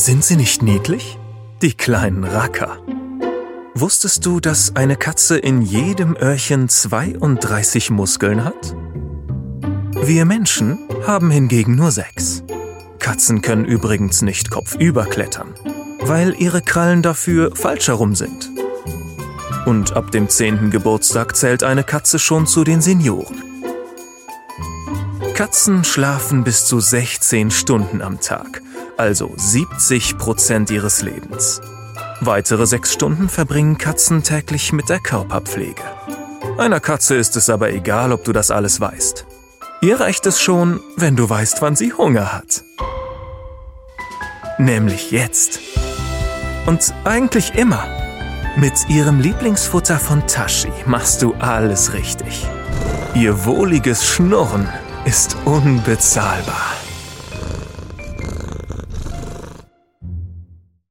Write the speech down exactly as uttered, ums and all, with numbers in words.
Sind sie nicht niedlich? Die kleinen Racker. Wusstest du, dass eine Katze in jedem Öhrchen zweiunddreißig Muskeln hat? Wir Menschen haben hingegen nur sechs. Katzen können übrigens nicht kopfüber klettern, weil ihre Krallen dafür falsch herum sind. Und ab dem zehnten Geburtstag zählt eine Katze schon zu den Senioren. Katzen schlafen bis zu sechzehn Stunden am Tag, also siebzig Prozent ihres Lebens. Weitere sechs Stunden verbringen Katzen täglich mit der Körperpflege. Einer Katze ist es aber egal, ob du das alles weißt. Ihr reicht es schon, wenn du weißt, wann sie Hunger hat. Nämlich jetzt. Und eigentlich immer. Mit ihrem Lieblingsfutter von Tashi machst du alles richtig. Ihr wohliges Schnurren ist unbezahlbar.